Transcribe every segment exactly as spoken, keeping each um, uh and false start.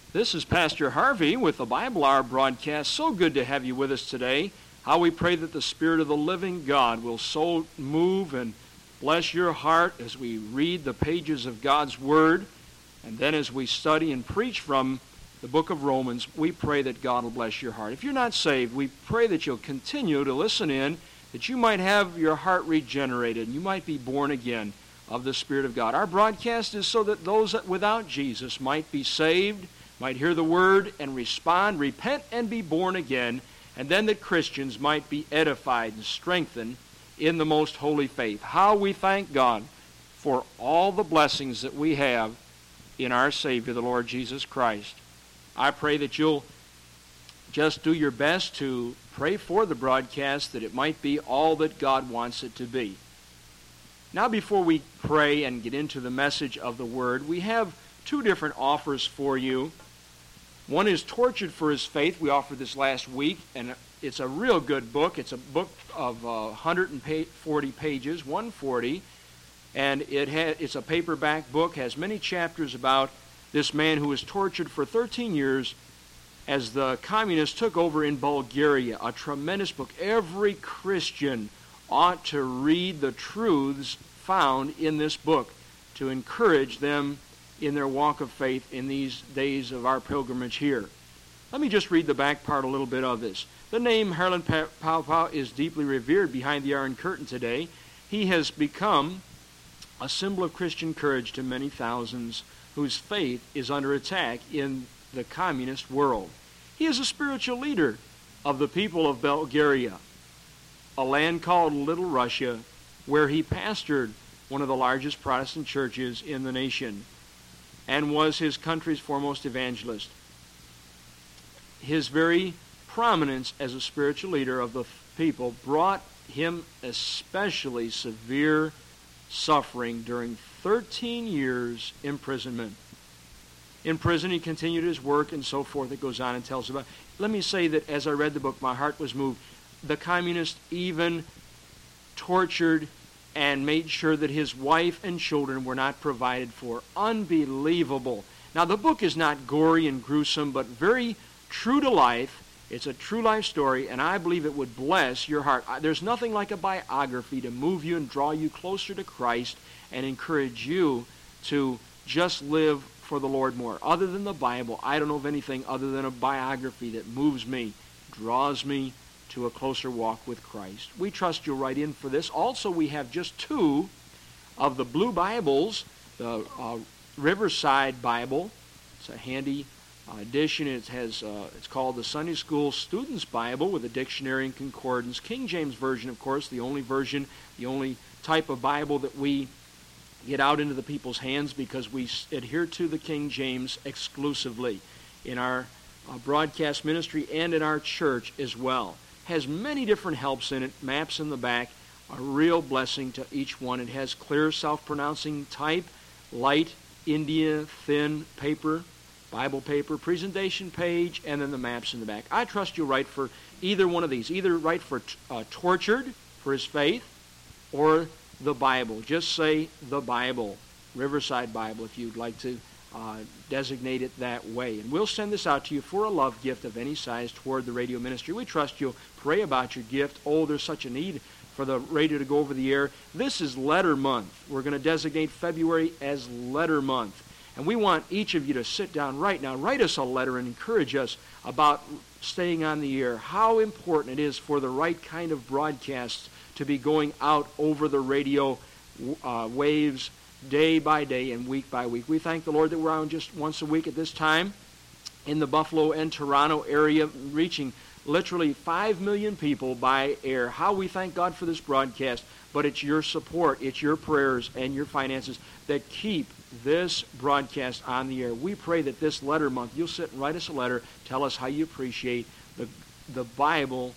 This is Pastor Harvey with the Bible Hour broadcast. So good to have you with us today. How we pray that the Spirit of the living God will so move and bless your heart as we read the pages of God's Word. And then as we study and preach from the book of Romans, we pray that God will bless your heart. If you're not saved, we pray that you'll continue to listen in, that you might have your heart regenerated, and you might be born again of the Spirit of God. Our broadcast is so that those without Jesus might be saved, might hear the Word and respond, repent and be born again, and then that Christians might be edified and strengthened in the most holy faith. How we thank God for all the blessings that we have in our Savior, the Lord Jesus Christ. I pray that you'll just do your best to pray for the broadcast, that it might be all that God wants it to be. Now, before we pray and get into the message of the Word, we have two different offers for you. One is Tortured for His Faith. We offered this last week, and it's a real good book. It's a book of uh, one hundred forty pages, one hundred forty, and it ha- it's a paperback book, has many chapters about this man who was tortured for thirteen years as the communists took over in Bulgaria. A tremendous book. Every Christian ought to read the truths found in this book to encourage them in their walk of faith in these days of our pilgrimage here. Let me just read the back part a little bit of this. The name Harlan Paupau is deeply revered behind the Iron Curtain today. He has become a symbol of Christian courage to many thousands whose faith is under attack in the communist world. He is a spiritual leader of the people of Bulgaria, a land called Little Russia, where he pastored one of the largest Protestant churches in the nation and was his country's foremost evangelist. His very prominence as a spiritual leader of the people brought him especially severe suffering during thirteen years imprisonment. In prison, he continued his work and so forth. It goes on and tells about. Let me say that as I read the book, my heart was moved. The communists even tortured and made sure that his wife and children were not provided for. Unbelievable. Now, the book is not gory and gruesome, but very true to life. It's a true life story, and I believe it would bless your heart. There's nothing like a biography to move you and draw you closer to Christ and encourage you to just live for the Lord more. Other than the Bible, I don't know of anything other than a biography that moves me, draws me to a closer walk with Christ. We trust you'll write in for this. Also, we have just two of the blue Bibles, the uh, Riverside Bible. It's a handy uh, edition. It has uh, it's called the Sunday School Student's Bible with a dictionary and concordance. King James Version, of course, the only version, the only type of Bible that we get out into the people's hands because we adhere to the King James exclusively in our uh, broadcast ministry and in our church as well. Has many different helps in it, maps in the back, a real blessing to each one. It has clear self-pronouncing type, light India thin paper, Bible paper, presentation page, and then the maps in the back. I trust you'll write for either one of these. Either write for uh, Tortured for His Faith or the Bible. Just say the Bible, Riverside Bible, if you'd like to uh, designate it that way. And we'll send this out to you for a love gift of any size toward the radio ministry. We trust you'll pray about your gift. Oh, there's such a need for the radio to go over the air. This is Letter Month. We're going to designate February as Letter Month. And we want each of you to sit down right now, write us a letter and encourage us about staying on the air, how important it is for the right kind of broadcasts to be going out over the radio uh, waves day by day and week by week. We thank the Lord that we're on just once a week at this time in the Buffalo and Toronto area, reaching literally five million people by air. How we thank God for this broadcast, but it's your support, it's your prayers and your finances that keep this broadcast on the air. We pray that this letter month, you'll sit and write us a letter, tell us how you appreciate the, the Bible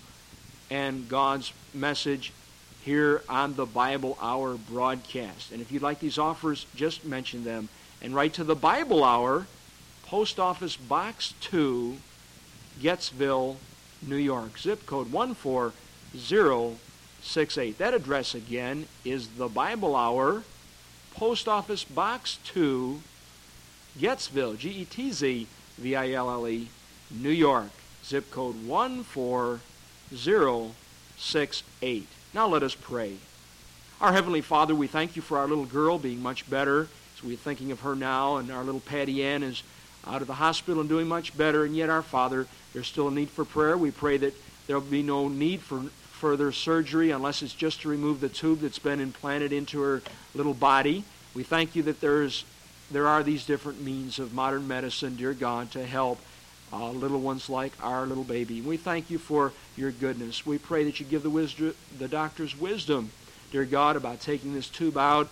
and God's message here on the Bible Hour broadcast. And if you'd like these offers, just mention them. And write to the Bible Hour, Post Office Box two, Gettsville, New York. Zip code one four zero six eight. That address again is the Bible Hour, Post Office Box two, Getzville, G E T Z V I L L E, New York, zip code one four zero six eight. Now let us pray. Our Heavenly Father, we thank you for our little girl being much better. So we're thinking of her now, and our little Patty Ann is out of the hospital and doing much better. And yet, our Father, there's still a need for prayer. We pray that there will be no need for further surgery unless it's just to remove the tube that's been implanted into her little body. We thank you that there's there are these different means of modern medicine, dear God, to help uh, little ones like our little baby. We thank you for your goodness. We pray that you give the wisdom, the doctors wisdom, dear God, about taking this tube out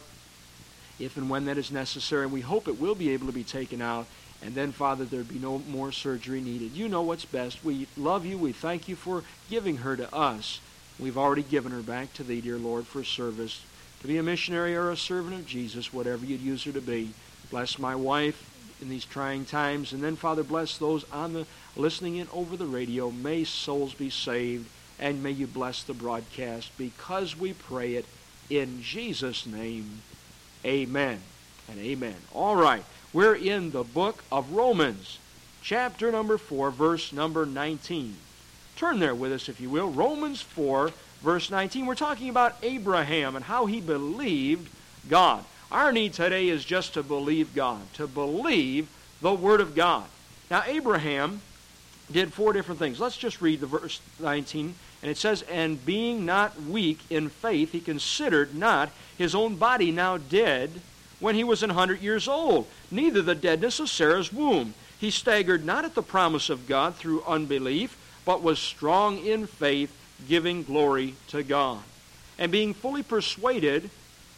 if and when that is necessary. And we hope it will be able to be taken out. And then, Father, there be no more surgery needed. You know what's best. We love you. We thank you for giving her to us. We've already given her back to thee, dear Lord, for service, to be a missionary or a servant of Jesus, whatever you'd use her to be. Bless my wife in these trying times. And then, Father, bless those on the listening in over the radio. May souls be saved, and may you bless the broadcast, because we pray it in Jesus' name. Amen and amen. All right. We're in the book of Romans, chapter number four, verse number nineteen. Turn there with us, if you will. Romans four, verse nineteen. We're talking about Abraham and how he believed God. Our need today is just to believe God, to believe the Word of God. Now, Abraham did four different things. Let's just read the verse nineteen. And it says, "And being not weak in faith, he considered not his own body now dead, when he was an hundred years old, neither the deadness of Sarah's womb. He staggered not at the promise of God through unbelief, but was strong in faith, giving glory to God. And being fully persuaded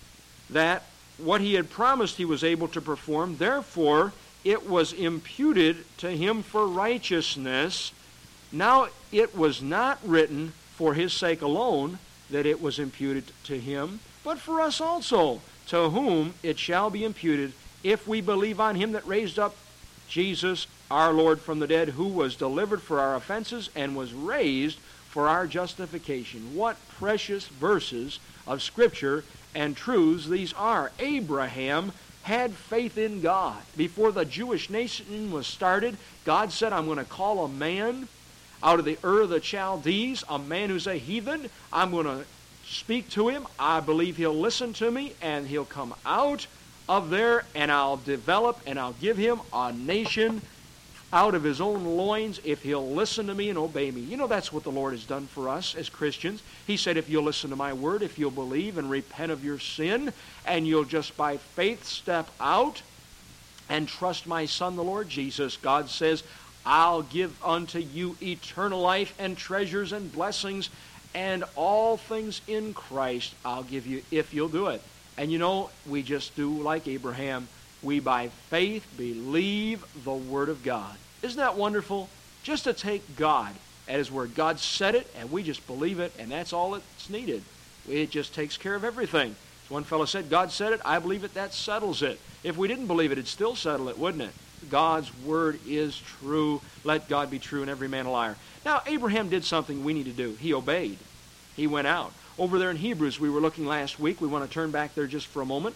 that what he had promised he was able to perform, therefore it was imputed to him for righteousness. Now it was not written for his sake alone that it was imputed to him, but for us also, to whom it shall be imputed, if we believe on him that raised up Jesus our Lord from the dead, who was delivered for our offenses and was raised for our justification." What precious verses of Scripture and truths these are. Abraham had faith in God. Before the Jewish nation was started, God said, "I'm going to call a man out of the Ur of the Chaldees, a man who's a heathen. I'm going to speak to him. I believe he'll listen to me, and he'll come out of there, and I'll develop and I'll give him a nation out of his own loins if he'll listen to me and obey me." You know, that's what the Lord has done for us as Christians. He said, if you'll listen to my word, if you'll believe and repent of your sin, and you'll just by faith step out and trust my Son, the Lord Jesus, God says, I'll give unto you eternal life and treasures and blessings and all things in Christ I'll give you if you'll do it. And you know, we just do like Abraham. We by faith believe the Word of God. Isn't that wonderful? Just to take God at His word. God said it, and we just believe it, and that's all that's needed. It just takes care of everything. As one fellow said, God said it, I believe it, that settles it. If we didn't believe it, it'd still settle it, wouldn't it? God's word is true. Let God be true and every man a liar. Now, Abraham did something we need to do. He obeyed. He went out. Over there in Hebrews, we were looking last week. We want to turn back there just for a moment.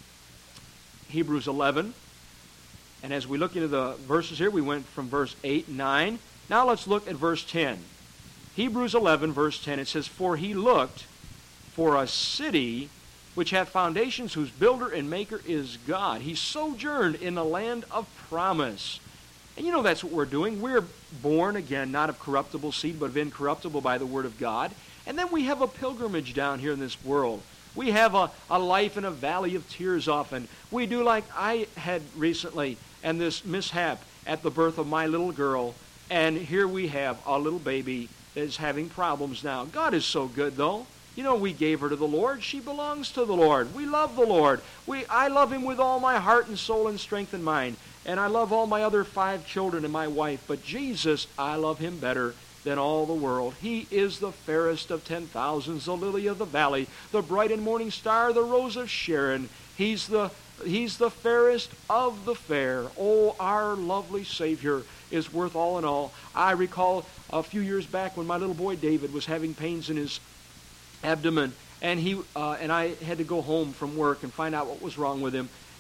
Hebrews eleven. And as we look into the verses here, we went from verse eight and nine. Now let's look at verse ten. Hebrews eleven, verse ten. It says, "For he looked for a city which hath foundations, whose builder and maker is God. He sojourned in the land of promise." And you know that's what we're doing. We're born again, not of corruptible seed, but of incorruptible by the word of God. And then we have a pilgrimage down here in this world. We have a, a life in a valley of tears often. We do like I had recently, and this mishap at the birth of my little girl. And here we have a little baby that is having problems now. God is so good, though. You know, we gave her to the Lord. She belongs to the Lord. We love the Lord. We, I love Him with all my heart and soul and strength and mind. And I love all my other five children and my wife. But Jesus, I love Him better than all the world. He is the fairest of ten thousands, the lily of the valley, the bright and morning star, the rose of Sharon. He's the, he's the fairest of the fair. Oh, our lovely Savior is worth all in all. I recall a few years back when my little boy David was having pains in his abdomen, and he uh, and I had to go home from work and find out what was wrong with him.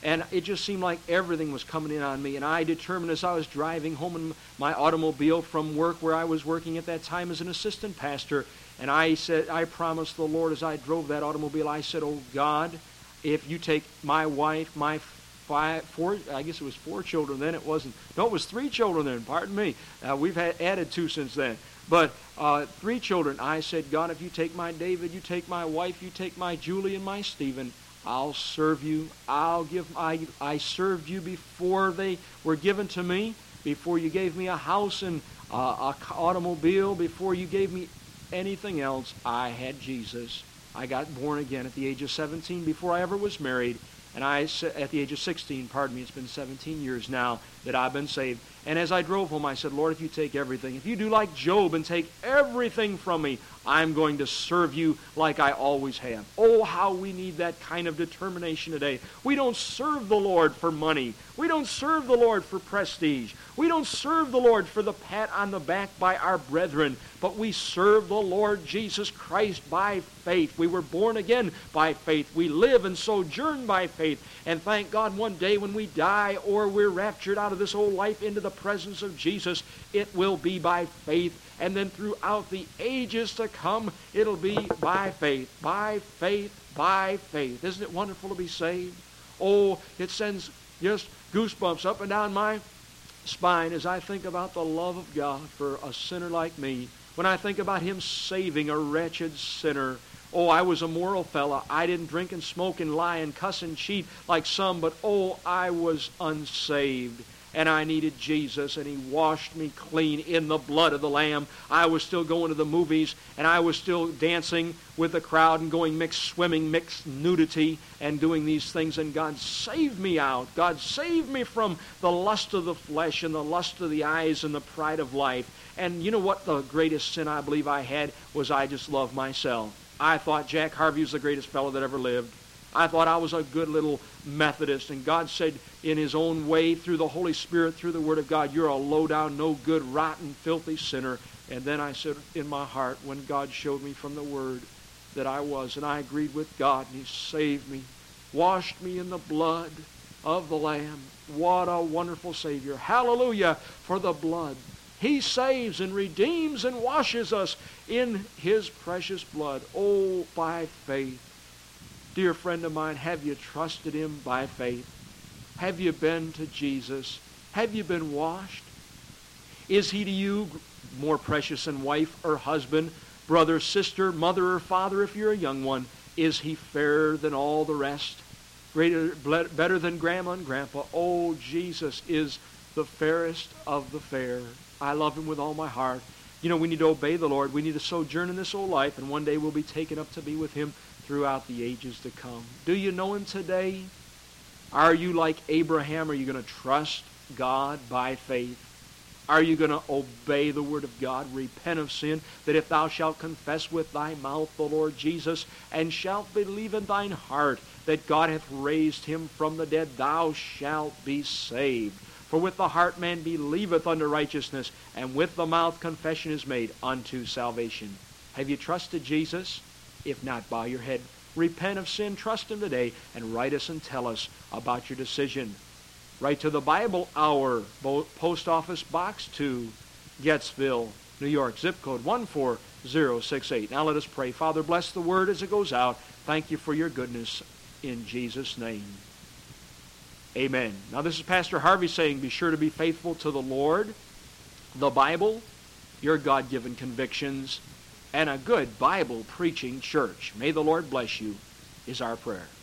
And it just seemed like everything was coming in on me. And I determined as I was driving home in my automobile from work where I was working at that time as an assistant pastor, and I said, I promised the Lord as I drove that automobile, I said, oh God, if you take my wife, my five, four, I guess it was four children then, it wasn't, no, it was three children then, pardon me. Uh, we've had, added two since then. But uh, three children, I said, God, if you take my David, you take my wife, you take my Julie and my Stephen, I'll serve you. I'll give, I, I served you before they were given to me, before you gave me a house and uh, a automobile, before you gave me anything else. I had Jesus. I got born again at the age of seventeen before I ever was married. And I, at the age of sixteen, pardon me, it's been seventeen years now that I've been saved. And as I drove home, I said, Lord, if you take everything, if you do like Job and take everything from me, I'm going to serve you like I always have. Oh, how we need that kind of determination today. We don't serve the Lord for money. We don't serve the Lord for prestige. We don't serve the Lord for the pat on the back by our brethren, but we serve the Lord Jesus Christ by faith. We were born again by faith. We live and sojourn by faith. And thank God one day when we die or we're raptured out of this old life into the presence of Jesus, it will be by faith. And then throughout the ages to come, it'll be by faith, by faith, by faith. Isn't it wonderful to be saved? Oh, it sends just goosebumps up and down my spine as I think about the love of God for a sinner like me. When I think about Him saving a wretched sinner. Oh, I was a moral fella. I didn't drink and smoke and lie and cuss and cheat like some, but oh, I was unsaved. And I needed Jesus, and He washed me clean in the blood of the Lamb. I was still going to the movies, and I was still dancing with the crowd and going mixed swimming, mixed nudity, and doing these things. And God saved me out. God saved me from the lust of the flesh and the lust of the eyes and the pride of life. And you know what the greatest sin I believe I had was I just loved myself. I thought Jack Harvey was the greatest fellow that ever lived. I thought I was a good little Methodist, and God said in His own way, through the Holy Spirit, through the Word of God, you're a low-down, no-good, rotten, filthy sinner. And then I said in my heart, when God showed me from the Word that I was, and I agreed with God, and He saved me, washed me in the blood of the Lamb. What a wonderful Savior. Hallelujah for the blood. He saves and redeems and washes us in His precious blood. Oh, by faith. Dear friend of mine, have you trusted Him by faith? Have you been to Jesus? Have you been washed? Is He to you more precious than wife or husband, brother, sister, mother, or father if you're a young one? Is He fairer than all the rest? Greater, better than grandma and grandpa? Oh, Jesus is the fairest of the fair. I love Him with all my heart. You know, we need to obey the Lord. We need to sojourn in this old life, and one day we'll be taken up to be with Him throughout the ages to come. Do you know Him today? Are you like Abraham? Are you going to trust God by faith? Are you going to obey the Word of God? Repent of sin, that if thou shalt confess with thy mouth the Lord Jesus, and shalt believe in thine heart that God hath raised Him from the dead, thou shalt be saved. For with the heart man believeth unto righteousness, and with the mouth confession is made unto salvation. Have you trusted Jesus? If not, bow your head. Repent of sin, trust Him today, and write us and tell us about your decision. Write to the Bible Hour, Post Office Box two, Gettsville, New York, zip code one four zero six eight. Now let us pray. Father, bless the Word as it goes out. Thank you for your goodness in Jesus' name. Amen. Now this is Pastor Harvey saying, be sure to be faithful to the Lord, the Bible, your God-given convictions, and a good Bible-preaching church. May the Lord bless you, is our prayer.